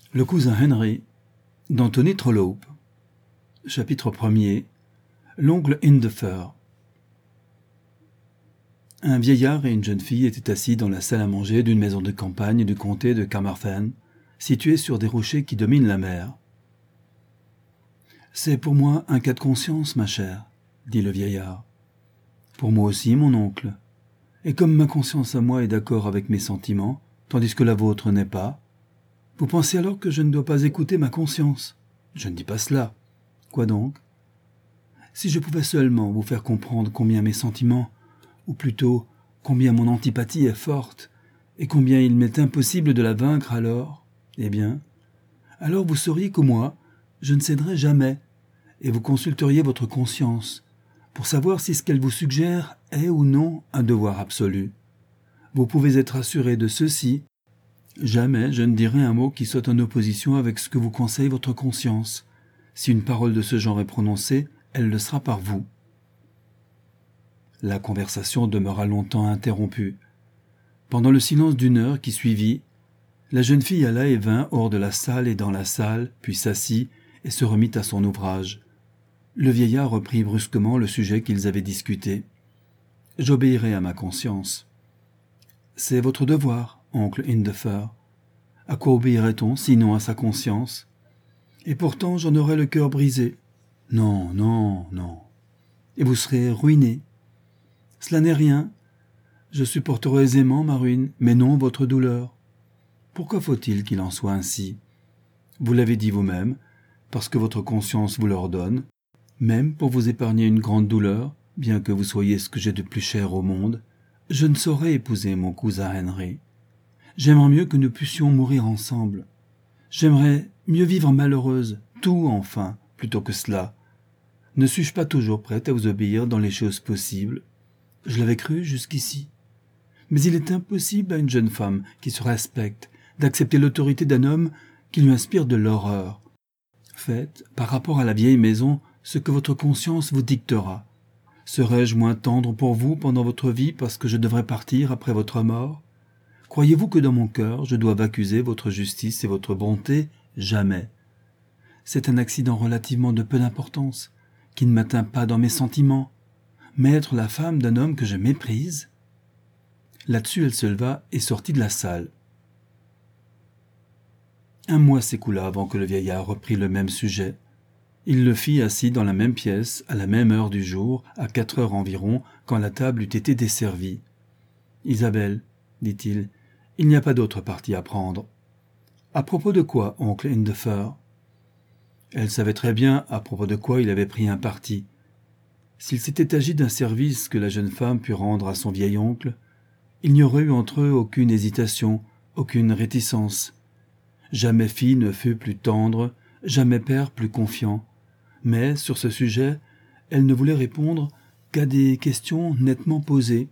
Le cousin Henry d'Anthony Trollope. Chapitre 1er. L'oncle Indefer. Un vieillard et une jeune fille étaient assis dans la salle à manger d'une maison de campagne du comté de Carmarthen, située sur des rochers qui dominent la mer. « C'est pour moi un cas de conscience, ma chère, » dit le vieillard. « Pour moi aussi, mon oncle. Et comme ma conscience à moi est d'accord avec mes sentiments, tandis que la vôtre n'est pas, vous pensez alors que je ne dois pas écouter ma conscience? Je ne dis pas cela. Quoi donc? Si je pouvais seulement vous faire comprendre combien mes sentiments, ou plutôt combien mon antipathie est forte, et combien il m'est impossible de la vaincre alors, eh bien, alors vous sauriez que moi, je ne céderai jamais, et vous consulteriez votre conscience, pour savoir si ce qu'elle vous suggère est ou non un devoir absolu. Vous pouvez être assuré de ceci. Jamais je ne dirai un mot qui soit en opposition avec ce que vous conseille votre conscience. Si une parole de ce genre est prononcée, elle le sera par vous. La conversation demeura longtemps interrompue. Pendant le silence d'une heure qui suivit, la jeune fille alla et vint hors de la salle et dans la salle, puis s'assit et se remit à son ouvrage. Le vieillard reprit brusquement le sujet qu'ils avaient discuté. « J'obéirai à ma conscience. »« C'est votre devoir, oncle Indefer. À quoi obéirait-on, sinon à sa conscience? Et pourtant j'en aurais le cœur brisé. Non, non, non. Et vous serez ruiné. Cela n'est rien. Je supporterai aisément ma ruine, mais non votre douleur. Pourquoi faut-il qu'il en soit ainsi? Vous l'avez dit vous-même, parce que votre conscience vous l'ordonne, même pour vous épargner une grande douleur, bien que vous soyez ce que j'ai de plus cher au monde, je ne saurais épouser mon cousin Henry. J'aimerais mieux que nous puissions mourir ensemble. J'aimerais mieux vivre malheureuse, tout enfin, plutôt que cela. Ne suis-je pas toujours prête à vous obéir dans les choses possibles? Je l'avais cru jusqu'ici. Mais il est impossible à une jeune femme qui se respecte d'accepter l'autorité d'un homme qui lui inspire de l'horreur. Faites, par rapport à la vieille maison, ce que votre conscience vous dictera. Serais-je moins tendre pour vous pendant votre vie parce que je devrais partir après votre mort? Croyez-vous que dans mon cœur, je doive accuser votre justice et votre bonté? Jamais. C'est un accident relativement de peu d'importance, qui ne m'atteint pas dans mes sentiments. Mais être la femme d'un homme que je méprise? Là-dessus, elle se leva et sortit de la salle. Un mois s'écoula avant que le vieillard reprît le même sujet. Il le fit assis dans la même pièce, à la même heure du jour, à 4 heures environ, quand la table eut été desservie. « Isabelle, dit-il, il n'y a pas d'autre parti à prendre. »« À propos de quoi, oncle Indefer ?» Elle savait très bien à propos de quoi il avait pris un parti. S'il s'était agi d'un service que la jeune femme put rendre à son vieil oncle, il n'y aurait eu entre eux aucune hésitation, aucune réticence. Jamais fille ne fut plus tendre, jamais père plus confiant. Mais, sur ce sujet, elle ne voulait répondre qu'à des questions nettement posées.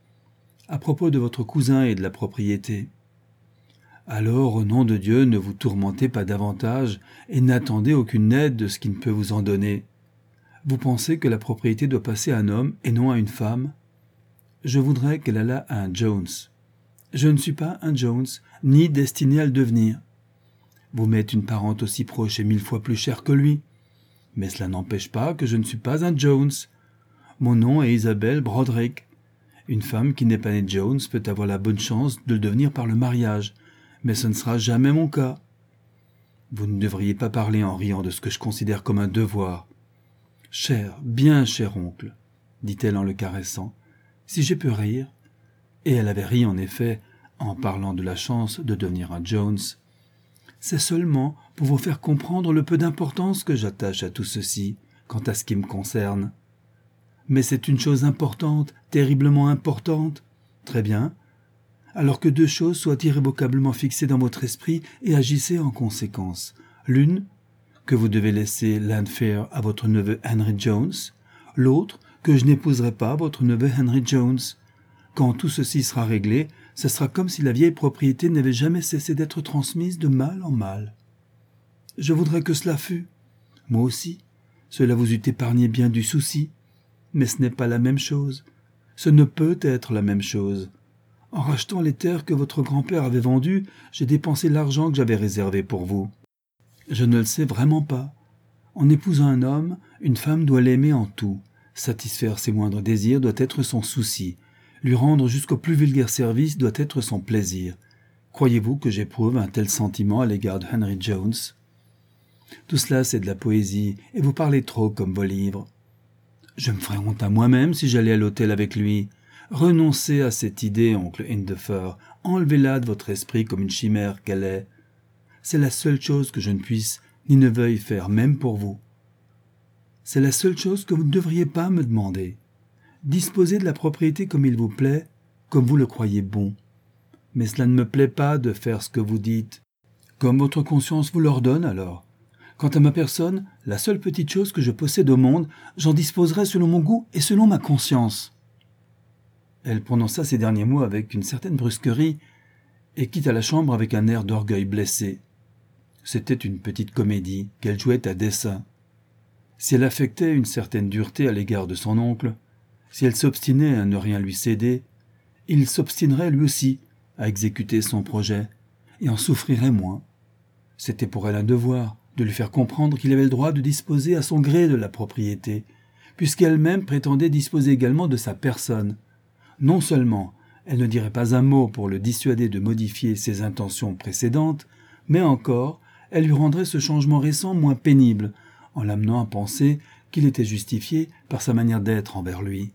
À propos de votre cousin et de la propriété. Alors, au nom de Dieu, ne vous tourmentez pas davantage et n'attendez aucune aide de ce qui ne peut vous en donner. Vous pensez que la propriété doit passer à un homme et non à une femme? Je voudrais qu'elle allât à un Jones. Je ne suis pas un Jones, ni destiné à le devenir. Vous m'êtes une parente aussi proche et 1000 fois plus chère que lui. Mais cela n'empêche pas que je ne suis pas un Jones. Mon nom est Isabelle Broderick. Une femme qui n'est pas née Jones peut avoir la bonne chance de le devenir par le mariage, mais ce ne sera jamais mon cas. Vous ne devriez pas parler en riant de ce que je considère comme un devoir. Cher, bien cher oncle, dit-elle en le caressant, si j'ai pu rire, et elle avait ri en effet en parlant de la chance de devenir un Jones, c'est seulement pour vous faire comprendre le peu d'importance que j'attache à tout ceci, quant à ce qui me concerne. Mais c'est une chose importante, terriblement importante. Très bien. Alors que 2 choses soient irrévocablement fixées dans votre esprit et agissez en conséquence. L'une, que vous devez laisser Landfair à votre neveu Henry Jones. L'autre, que je n'épouserai pas votre neveu Henry Jones. Quand tout ceci sera réglé, ce sera comme si la vieille propriété n'avait jamais cessé d'être transmise de mal en mal. Je voudrais que cela fût. Moi aussi, cela vous eût épargné bien du souci. Mais ce n'est pas la même chose. Ce ne peut être la même chose. En rachetant les terres que votre grand-père avait vendues, j'ai dépensé l'argent que j'avais réservé pour vous. Je ne le sais vraiment pas. En épousant un homme, une femme doit l'aimer en tout. Satisfaire ses moindres désirs doit être son souci. Lui rendre jusqu'au plus vulgaire service doit être son plaisir. Croyez-vous que j'éprouve un tel sentiment à l'égard de Henry Jones? Tout cela, c'est de la poésie, et vous parlez trop comme vos livres. Je me ferais honte à moi-même si j'allais à l'hôtel avec lui. Renoncez à cette idée, oncle Hindefer. Enlevez-la de votre esprit comme une chimère qu'elle est. C'est la seule chose que je ne puisse ni ne veuille faire, même pour vous. C'est la seule chose que vous ne devriez pas me demander. Disposez de la propriété comme il vous plaît, comme vous le croyez bon. Mais cela ne me plaît pas de faire ce que vous dites. Comme votre conscience vous l'ordonne alors. Quant à ma personne, la seule petite chose que je possède au monde, j'en disposerai selon mon goût et selon ma conscience. Elle prononça ces derniers mots avec une certaine brusquerie et quitta la chambre avec un air d'orgueil blessé. C'était une petite comédie qu'elle jouait à dessein. Si elle affectait une certaine dureté à l'égard de son oncle, si elle s'obstinait à ne rien lui céder, il s'obstinerait lui aussi à exécuter son projet et en souffrirait moins. C'était pour elle un devoir de lui faire comprendre qu'il avait le droit de disposer à son gré de la propriété, puisqu'elle-même prétendait disposer également de sa personne. Non seulement elle ne dirait pas un mot pour le dissuader de modifier ses intentions précédentes, mais encore elle lui rendrait ce changement récent moins pénible, en l'amenant à penser qu'il était justifié par sa manière d'être envers lui.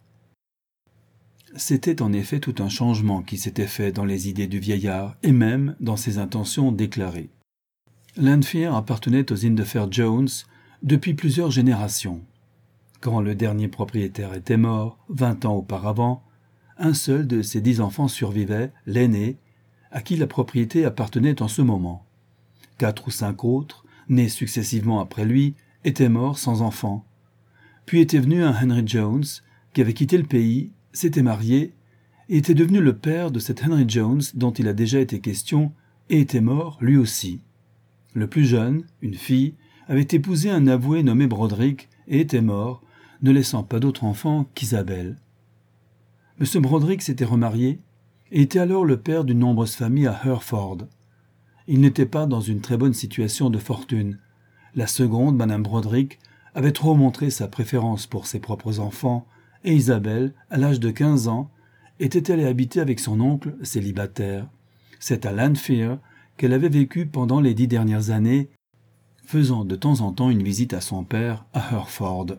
C'était en effet tout un changement qui s'était fait dans les idées du vieillard et même dans ses intentions déclarées. Lanfear appartenait aux Hindefer Jones depuis plusieurs générations. Quand le dernier propriétaire était mort, 20 ans auparavant, un seul de ses 10 enfants survivait, l'aîné, à qui la propriété appartenait en ce moment. 4 ou 5 autres, nés successivement après lui, étaient morts sans enfants. Puis était venu un Henry Jones, qui avait quitté le pays, s'était marié, et était devenu le père de cet Henry Jones dont il a déjà été question, et était mort lui aussi. Le plus jeune, une fille, avait épousé un avoué nommé Broderick et était mort, ne laissant pas d'autre enfant qu'Isabelle. M. Broderick s'était remarié et était alors le père d'une nombreuse famille à Hereford. Il n'était pas dans une très bonne situation de fortune. La seconde, Mme Broderick, avait trop montré sa préférence pour ses propres enfants, et Isabelle, à l'âge de 15 ans, était allée habiter avec son oncle célibataire. C'est à Lanfear qu'elle avait vécu pendant les 10 dernières années, faisant de temps en temps une visite à son père à Hereford.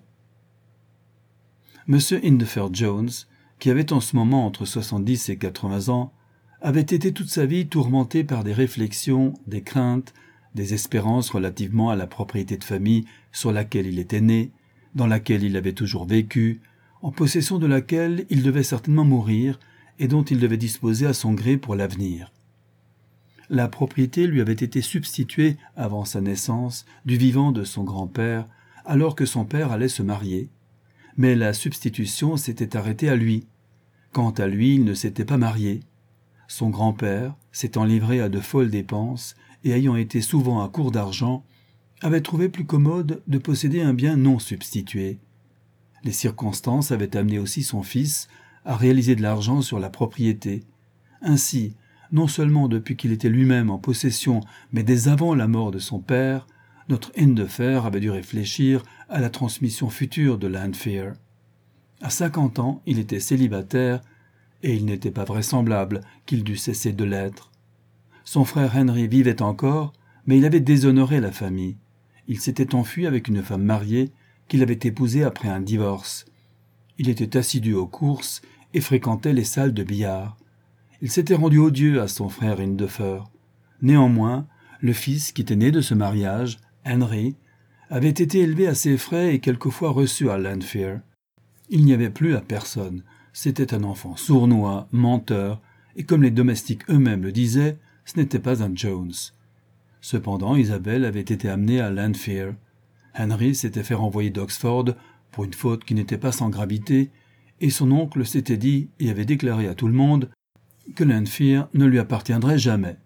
M. Hindefer Jones, qui avait en ce moment entre 70 et 80 ans, avait été toute sa vie tourmenté par des réflexions, des craintes, des espérances relativement à la propriété de famille sur laquelle il était né, dans laquelle il avait toujours vécu, en possession de laquelle il devait certainement mourir et dont il devait disposer à son gré pour l'avenir. La propriété lui avait été substituée, avant sa naissance, du vivant de son grand-père, alors que son père allait se marier. Mais la substitution s'était arrêtée à lui. Quant à lui, il ne s'était pas marié. Son grand-père, s'étant livré à de folles dépenses et ayant été souvent à court d'argent, avait trouvé plus commode de posséder un bien non substitué. Les circonstances avaient amené aussi son fils à réaliser de l'argent sur la propriété. Ainsi, non seulement depuis qu'il était lui-même en possession, mais dès avant la mort de son père, notre Hindefer avait dû réfléchir à la transmission future de Lanfear. À 50 ans, il était célibataire, et il n'était pas vraisemblable qu'il dût cesser de l'être. Son frère Henry vivait encore, mais il avait déshonoré la famille. Il s'était enfui avec une femme mariée qu'il avait épousée après un divorce. Il était assidu aux courses et fréquentait les salles de billard. Il s'était rendu odieux à son frère Hindefer. Néanmoins, le fils qui était né de ce mariage, Henry, avait été élevé à ses frais et quelquefois reçu à Lanfear. Il n'y avait plus à personne. C'était un enfant sournois, menteur, et comme les domestiques eux-mêmes le disaient, ce n'était pas un Jones. Cependant, Isabelle avait été amenée à Lanfear. Henry s'était fait renvoyer d'Oxford pour une faute qui n'était pas sans gravité, et son oncle s'était dit et avait déclaré à tout le monde que Lanfear ne lui appartiendrait jamais.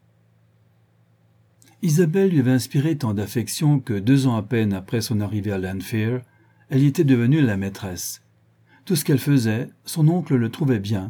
Isabelle lui avait inspiré tant d'affection que 2 ans à peine après son arrivée à Lanfear, elle y était devenue la maîtresse. Tout ce qu'elle faisait, son oncle le trouvait bien.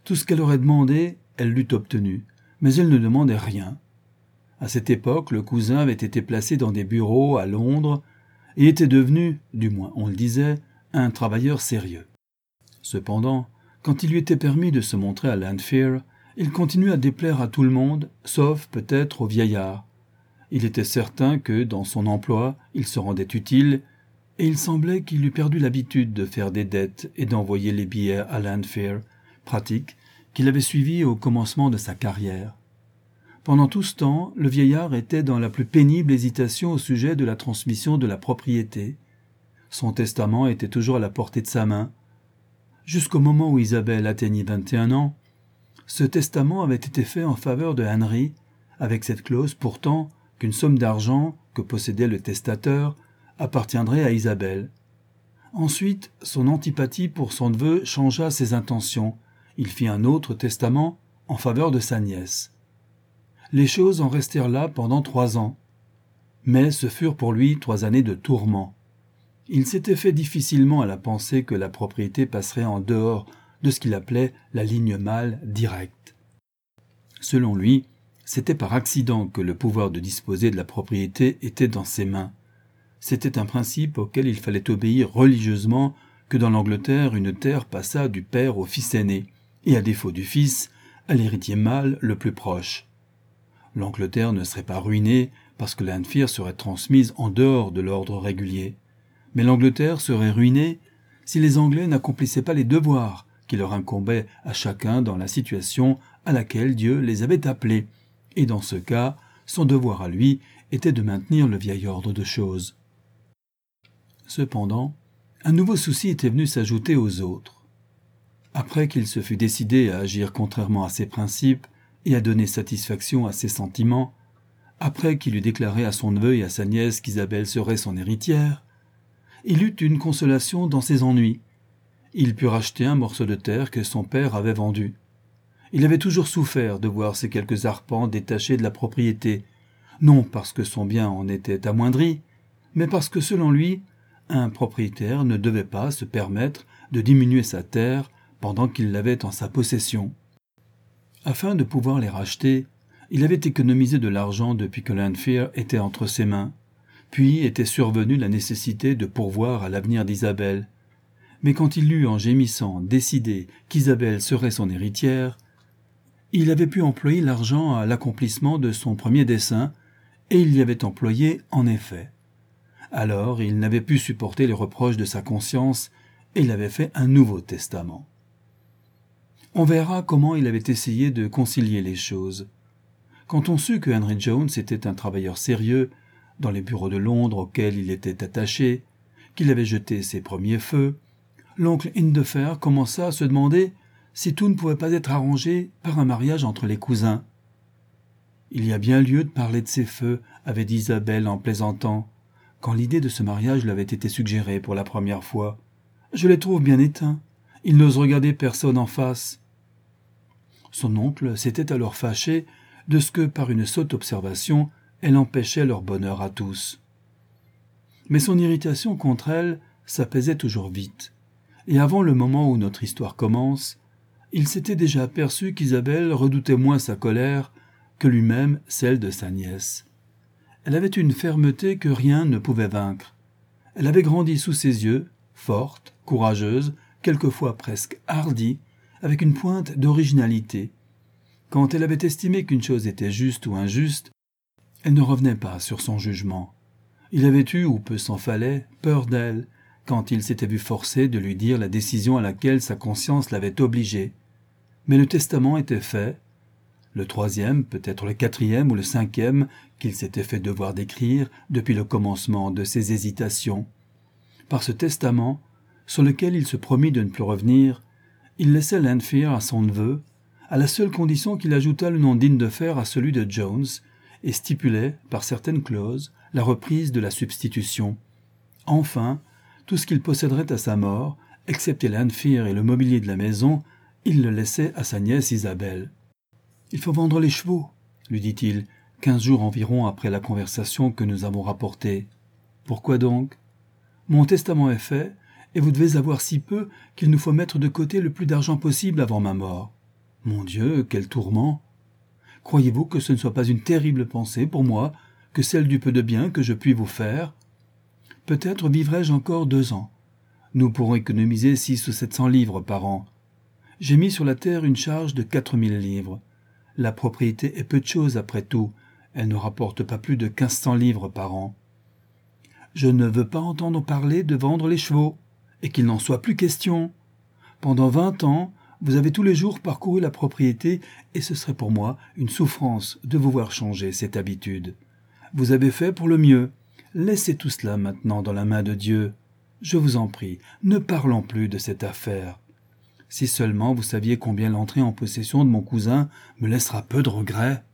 Tout ce qu'elle aurait demandé, elle l'eût obtenu, mais elle ne demandait rien. À cette époque, le cousin avait été placé dans des bureaux à Londres et était devenu, du moins on le disait, un travailleur sérieux. Cependant, quand il lui était permis de se montrer à Lanfear, il continuait à déplaire à tout le monde, sauf peut-être au vieillard. Il était certain que, dans son emploi, il se rendait utile, et il semblait qu'il eût perdu l'habitude de faire des dettes et d'envoyer les billets à Lanfear, pratique qu'il avait suivie au commencement de sa carrière. Pendant tout ce temps, le vieillard était dans la plus pénible hésitation au sujet de la transmission de la propriété. Son testament était toujours à la portée de sa main. Jusqu'au moment où Isabelle atteignit 21 ans, ce testament avait été fait en faveur de Henry, avec cette clause pourtant qu'une somme d'argent que possédait le testateur appartiendrait à Isabelle. Ensuite, son antipathie pour son neveu changea ses intentions. Il fit un autre testament en faveur de sa nièce. Les choses en restèrent là pendant 3 ans. Mais ce furent pour lui 3 années de tourments. Il s'était fait difficilement à la pensée que la propriété passerait en dehors de ce qu'il appelait la ligne mâle directe. Selon lui, c'était par accident que le pouvoir de disposer de la propriété était dans ses mains. C'était un principe auquel il fallait obéir religieusement que dans l'Angleterre une terre passât du père au fils aîné, et à défaut du fils, à l'héritier mâle le plus proche. L'Angleterre ne serait pas ruinée parce que Lanfear serait transmise en dehors de l'ordre régulier. Mais l'Angleterre serait ruinée si les Anglais n'accomplissaient pas les devoirs qui leur incombaient à chacun dans la situation à laquelle Dieu les avait appelés. Et dans ce cas, son devoir à lui était de maintenir le vieil ordre de choses. Cependant, un nouveau souci était venu s'ajouter aux autres. Après qu'il se fut décidé à agir contrairement à ses principes et à donner satisfaction à ses sentiments, après qu'il eut déclaré à son neveu et à sa nièce qu'Isabelle serait son héritière, il eut une consolation dans ses ennuis. Il put racheter un morceau de terre que son père avait vendu. Il avait toujours souffert de voir ces quelques arpents détachés de la propriété, non parce que son bien en était amoindri, mais parce que, selon lui, un propriétaire ne devait pas se permettre de diminuer sa terre pendant qu'il l'avait en sa possession. Afin de pouvoir les racheter, il avait économisé de l'argent depuis que Lanfear était entre ses mains, puis était survenue la nécessité de pourvoir à l'avenir d'Isabelle. Mais quand il eut, en gémissant, décidé qu'Isabelle serait son héritière, il avait pu employer l'argent à l'accomplissement de son premier dessein, et il y avait employé en effet. Alors il n'avait pu supporter les reproches de sa conscience, et il avait fait un nouveau testament. On verra comment il avait essayé de concilier les choses. Quand on sut que Henry Jones était un travailleur sérieux, dans les bureaux de Londres auxquels il était attaché, qu'il avait jeté ses premiers feux, l'oncle Indefer commença à se demander si tout ne pouvait pas être arrangé par un mariage entre les cousins. « Il y a bien lieu de parler de ces feux, » avait dit Isabelle en plaisantant, quand l'idée de ce mariage lui avait été suggérée pour la première fois. « Je les trouve bien éteints. Ils n'osent regarder personne en face. » Son oncle s'était alors fâché de ce que, par une sotte observation, elle empêchait leur bonheur à tous. Mais son irritation contre elle s'apaisait toujours vite, et avant le moment où notre histoire commence, il s'était déjà aperçu qu'Isabelle redoutait moins sa colère que lui-même celle de sa nièce. Elle avait une fermeté que rien ne pouvait vaincre. Elle avait grandi sous ses yeux, forte, courageuse, quelquefois presque hardie, avec une pointe d'originalité. Quand elle avait estimé qu'une chose était juste ou injuste, elle ne revenait pas sur son jugement. Il avait eu, ou peu s'en fallait, peur d'elle, quand il s'était vu forcé de lui dire la décision à laquelle sa conscience l'avait obligé. Mais le testament était fait, le 3e, peut-être le 4e ou le 5e qu'il s'était fait devoir d'écrire depuis le commencement de ses hésitations. Par ce testament, sur lequel il se promit de ne plus revenir, il laissait Lanfear à son neveu, à la seule condition qu'il ajoutât le nom d'Indefer à celui de Jones, et stipulait, par certaines clauses, la reprise de la substitution. Enfin, tout ce qu'il posséderait à sa mort, excepté Lanfear et le mobilier de la maison, il le laissait à sa nièce Isabelle. « Il faut vendre les chevaux, » lui dit-il, 15 jours environ après la conversation que nous avons rapportée. « Pourquoi donc ? Mon testament est fait, et vous devez avoir si peu qu'il nous faut mettre de côté le plus d'argent possible avant ma mort. Mon Dieu, quel tourment! Croyez-vous que ce ne soit pas une terrible pensée pour moi que celle du peu de bien que je puis vous faire? Peut-être vivrai-je encore 2 ans. Nous pourrons économiser 600 ou 700 livres par an. J'ai mis sur la terre une charge de 4000 livres. La propriété est peu de chose après tout. Elle ne rapporte pas plus de 1500 livres par an. Je ne veux pas entendre parler de vendre les chevaux, et qu'il n'en soit plus question. Pendant 20 ans, vous avez tous les jours parcouru la propriété, et ce serait pour moi une souffrance de vous voir changer cette habitude. Vous avez fait pour le mieux. Laissez tout cela maintenant dans la main de Dieu. Je vous en prie, ne parlons plus de cette affaire. Si seulement vous saviez combien l'entrée en possession de mon cousin me laissera peu de regrets.